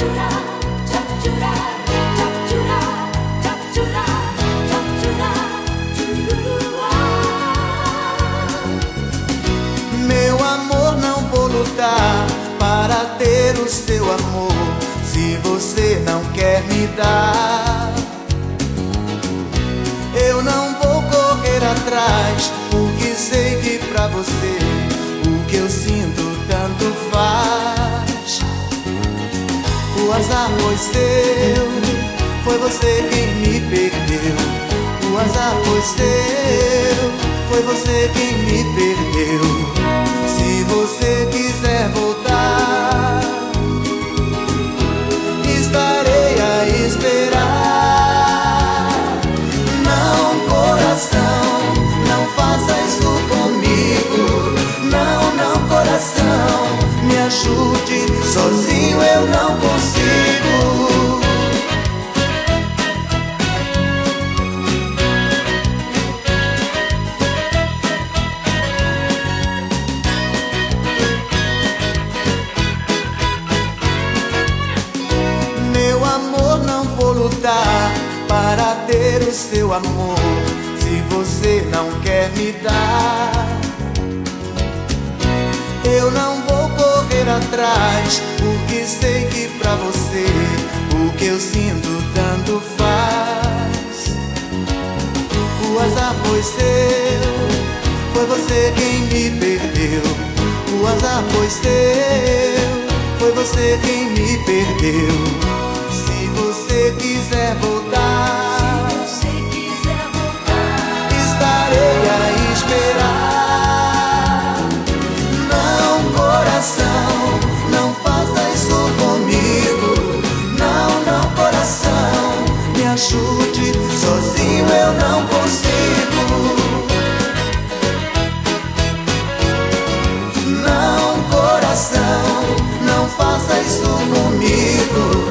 Meu amor, não vou lutar para ter o seu amor, se você não quer me dar. Eu não vou correr atrás, porque sei que pra você o que eu sinto tanto faz. O azar foi seu, foi você quem me perdeu. O azar foi seu, foi você quem me perdeu. Se você quiser voltar, estarei a esperar. Não, coração, não faça isso comigo. Não, não, coração, me ajude, sozinho eu não consigo. Para ter o seu amor, se você não quer me dar. Eu não vou correr atrás, porque sei que pra você o que eu sinto tanto faz. O azar foi seu, foi você quem me perdeu. O azar foi seu, foi você quem me perdeu. Se você quiser voltar, estarei a esperar. Não, coração, não faça isso comigo. Não, não, coração, me ajude, sozinho eu não consigo. Não, coração, não faça isso comigo.